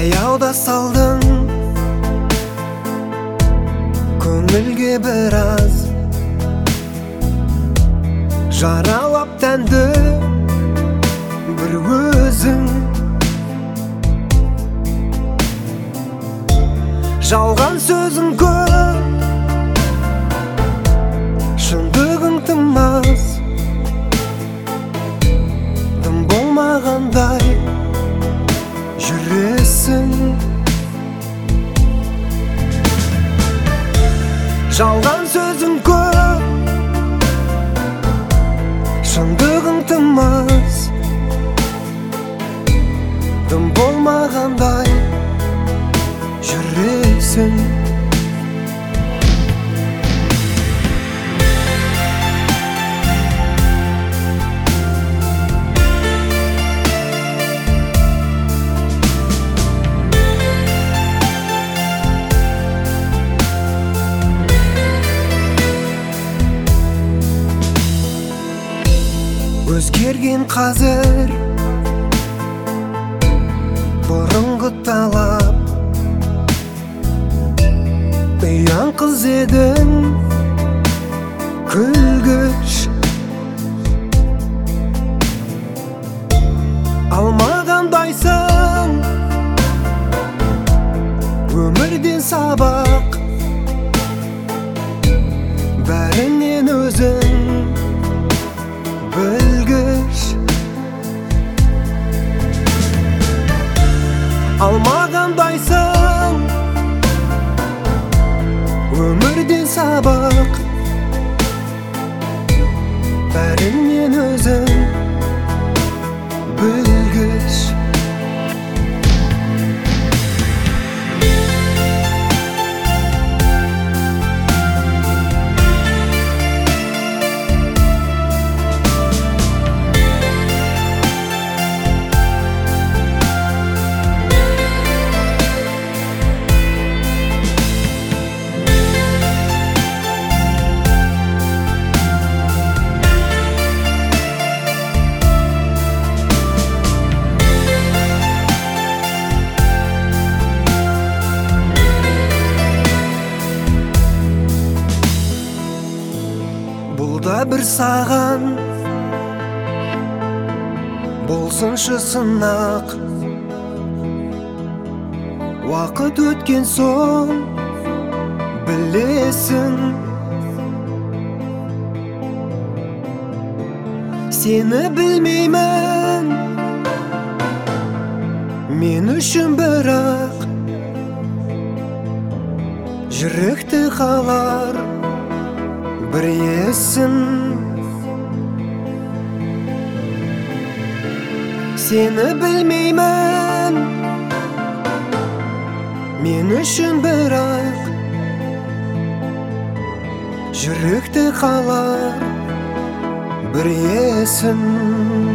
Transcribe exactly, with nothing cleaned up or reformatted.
Аяуда салдың көңілге біраз, жаралап тәнді бір өзің. Жалған сөзің көп, шындығың тым аз, тым болмағандай жүресің. Жалған сөзің көп, шындығың тым аз, тым болмағандай жүресің. Өзгерген қазір бұрынғы талап, ұяң қыз едің күлгіш, алмағандайсың өмірден сабақ, бәрінен өзің білгіш. Алмағандайсың өмірден сабақ, бәрінен өзің білгіш. Бұл да бір саған болсыншы сынақ, уақыт өткен соң білесің. Сені білмеймін мен үшін, бірақ жүректі қалар бір есін. Сені білмеймін мен үшін, бірақ жүректе қалар бір есін.